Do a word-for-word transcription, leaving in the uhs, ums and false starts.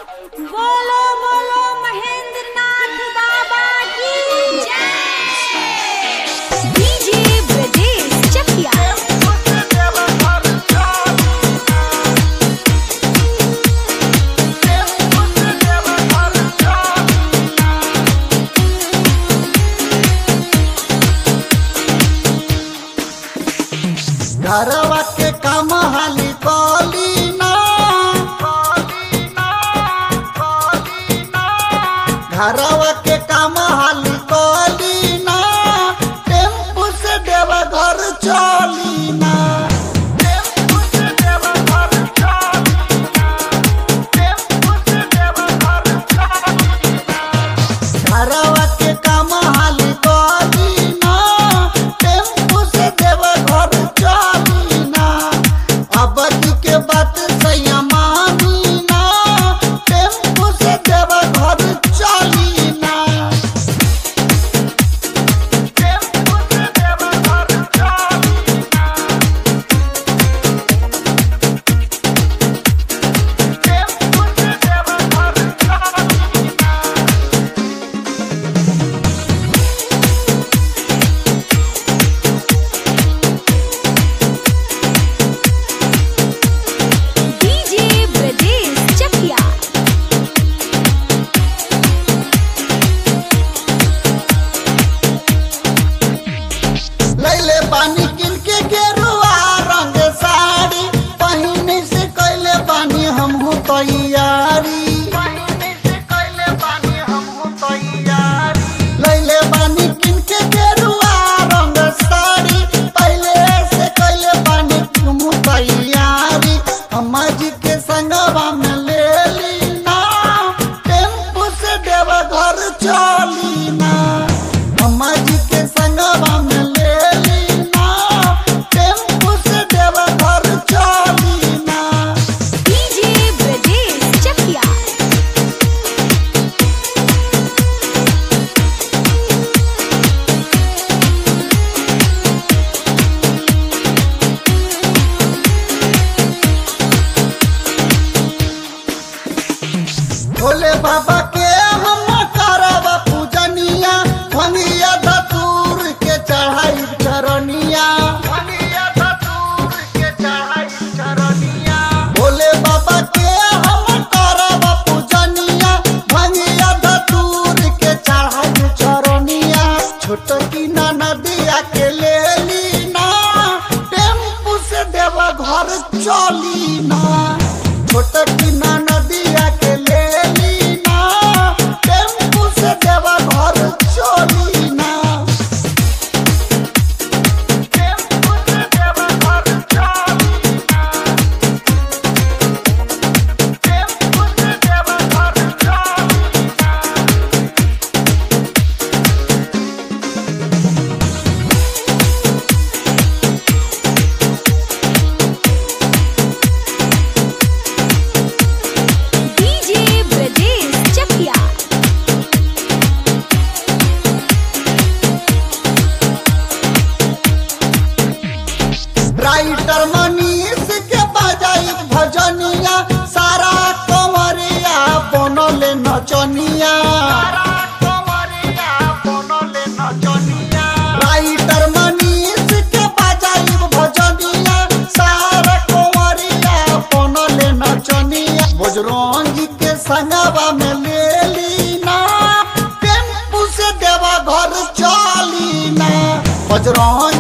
बोलो बोलो महेंद्र नाथ बाबा की जय। डीजे ब्रजेश चकिया। घरवा के काम हाली कलीना, घरवा के काम हाली कलीना, टेम्पू से देवा घर चलीना, टेम्पू से देवा घर चलीना, टेम्पू से देवा घर चलीना। घरवा के काम हाली कलीना, टेम्पू से देवा घर चलीना। अब के बात सैया मानीना, टेम्पू से देवा घर चलीना, टेम्पू से देवा घर चलीना, टेम्पू से देवा घर चलीना। डीजे ब्रजेश चकिया। लैले बानी किन के गेरुआ रंग साड़ी, पहिने से कैले बानी हमहू तैयारी, पहिने से कैले बानी हमहू तैयारी। लैले बानी किन के गेरुआ रंग साड़ी, पहले से कैले बानी हमहू तैयारी। अम्मा जी के संगवा में ले लीना, टेम्पू से देवा घर चलीना। अम्मा जी के संगवा में ले लीना, टेम्पू से देवा घर चलीना। डीजे ब्रजेश चकिया। भोले बाबा के हम करब पूजनिया, भंगिया धतूर के चढ़ाई चरनिया, भंगिया धतूर के चढ़ाई चरनिया। भोले बाबा के हम करब पूजनिया, भंगिया धतूर के चढ़ाई चरनिया। छोट की नदिया के ले लीना, टेम्पू से देवा घर चलीना, छोट की नदिया के ले लीना, टेम्पू से देवा घर चलीना, टेम्पू से देवा घर चलीना, टेम्पू से देवा घर चलीना। डीजे ब्रजेश चकिया। राइटर मनीष के बजाई भजनिया, सारा कंवरिया बनले नचनिया, सारा कंवरिया बनले नचनिया। राइटर मनीष के बजाई भजनिया, सारा कंवरिया बनले नचनिया। बजरंगी के संगवा में ले लीना, टेम्पू से देवा घर चलीना, बजरंगी